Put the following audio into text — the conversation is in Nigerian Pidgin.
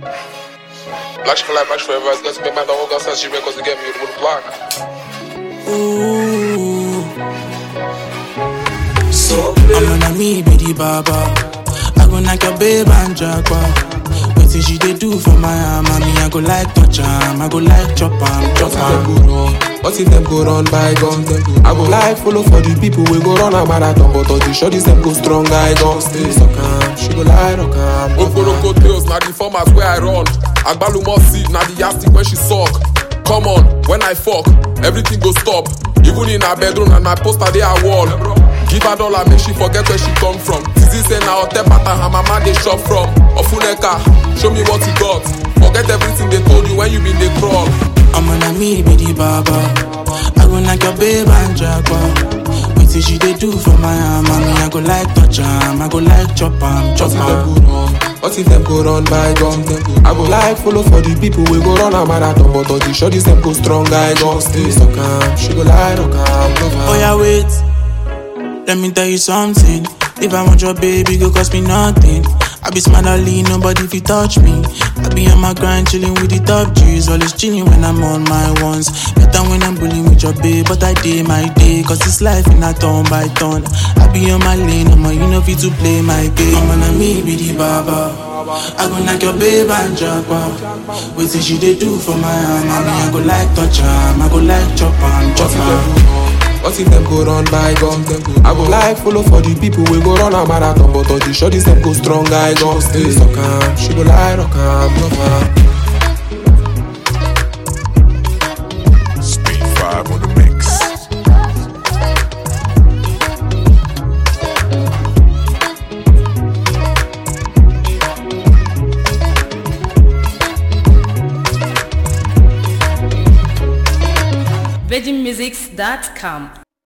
Black for life, black forever. It's got to make my dog go outside G because they get me with the block. Ooh. So I'm on me, baby baba. I go knock your babe and jaguar. What did she do for my mommy? I go like touch am, I go like chop am, chop am. What if them go run by guns? I go like follow for the people we go run a marathon, but all the shorties them go strong. I go stay so calm. She go lie rock am. Oporoko tails, na the formats where I run. Agbalumo seed, na the yastic when she suck. Come on, when I fuck, everything go stop. Even in her bedroom and my poster they are wall. Give her dollar, make she forget where she come from. Tizi say na hotel pattern her mama they shop from. Ofuneka, show me what you got. Forget everything they told you when you been they crawl. I'm on me, baby baba. I go knock your babe and jaguar. What did she do for my mommy? I go like touch am, I go like chop am, chop am. What if them go run by guns? I go like follow for the people we go run a marathon, but all the shorties them go strong. I go stay so calm. She go lie rock am. Oh yeah, wait. Let me tell you something. If I want your baby, go cost me nothing. I be smart, I lean, nobody if you touch me. I be on my grind, chilling with the top G's. Always chilling when I'm on my ones. Better when I'm bullying with your babe, but I day my day. Cause it's life in a turn by turn. I be on my lane, I'm on you know fit to play my game. I'm on me, be the baba. I go knock your babe and jaguar. Wait till she do for my mommy. I go like touch am, I go like chop am, chop am. What if them go run by guns? I go like follow for the people we go run a marathon, but all the shorties them go strong. I go stay so calm. She go lie rock am, love her. Speed 5 on the mix. VeggieMusics.com